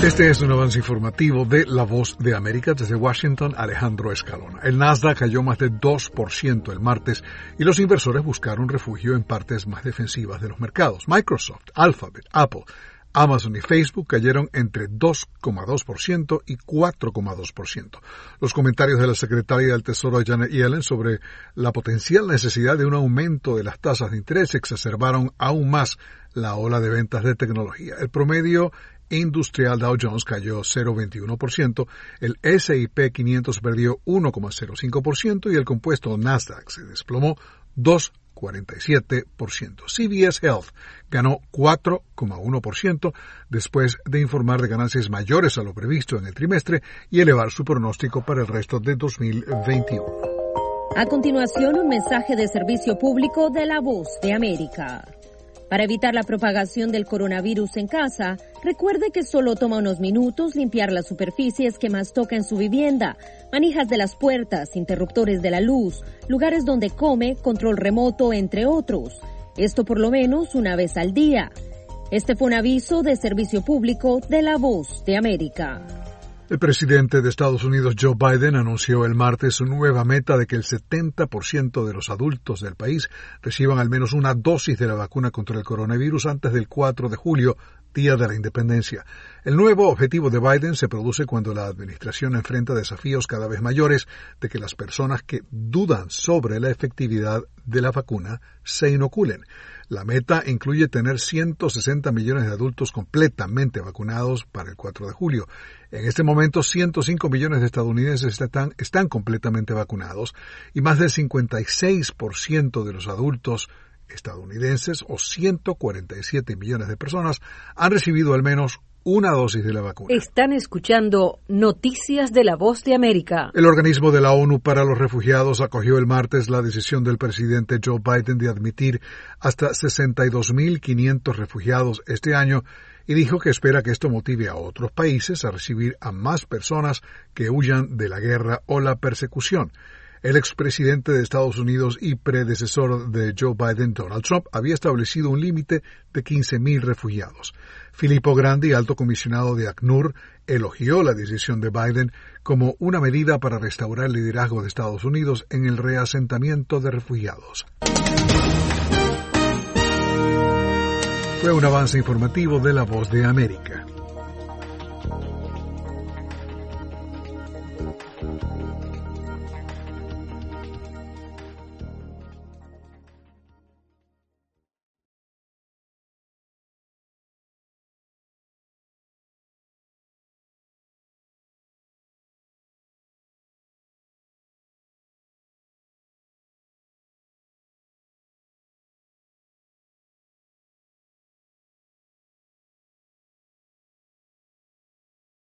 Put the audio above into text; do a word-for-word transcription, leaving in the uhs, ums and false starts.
Este es un avance informativo de La Voz de América. Desde Washington, Alejandro Escalona. El Nasdaq cayó más de dos por ciento el martes y los inversores buscaron refugio en partes más defensivas de los mercados. Microsoft, Alphabet, Apple, Amazon y Facebook cayeron entre dos coma dos por ciento y cuatro coma dos por ciento. Los comentarios de la secretaria del Tesoro Janet Yellen sobre la potencial necesidad de un aumento de las tasas de interés exacerbaron aún más la ola de ventas de tecnología. El promedio industrial Dow Jones cayó cero coma veintiuno por ciento, el ese y pe quinientos perdió uno coma cero cinco por ciento y el compuesto Nasdaq se desplomó dos coma cuarenta y siete por ciento. C V S Health ganó cuatro coma uno por ciento después de informar de ganancias mayores a lo previsto en el trimestre y elevar su pronóstico para el resto de dos mil veintiuno. A continuación, un mensaje de servicio público de La Voz de América. Para evitar la propagación del coronavirus en casa, recuerde que solo toma unos minutos limpiar las superficies que más toca en su vivienda, manijas de las puertas, interruptores de la luz, lugares donde come, control remoto, entre otros. Esto por lo menos una vez al día. Este fue un aviso de servicio público de La Voz de América. El presidente de Estados Unidos, Joe Biden, anunció el martes su nueva meta de que el setenta por ciento de los adultos del país reciban al menos una dosis de la vacuna contra el coronavirus antes del cuatro de julio, Día de la Independencia. El nuevo objetivo de Biden se produce cuando la administración enfrenta desafíos cada vez mayores de que las personas que dudan sobre la efectividad de la vacuna se inoculen. La meta incluye tener ciento sesenta millones de adultos completamente vacunados para el cuatro de julio. En este momento, ciento cinco millones de estadounidenses están, están completamente vacunados y más del cincuenta y seis por ciento de los adultos estadounidenses, o ciento cuarenta y siete millones de personas, han recibido al menos una dosis de la vacuna. Están escuchando Noticias de La Voz de América. El organismo de la ONU para los Refugiados acogió el martes la decisión del presidente Joe Biden de admitir hasta sesenta y dos mil quinientos refugiados este año y dijo que espera que esto motive a otros países a recibir a más personas que huyan de la guerra o la persecución. El expresidente de Estados Unidos y predecesor de Joe Biden, Donald Trump, había establecido un límite de quince mil refugiados. Filippo Grandi, alto comisionado de ACNUR, elogió la decisión de Biden como una medida para restaurar el liderazgo de Estados Unidos en el reasentamiento de refugiados. Fue un avance informativo de La Voz de América.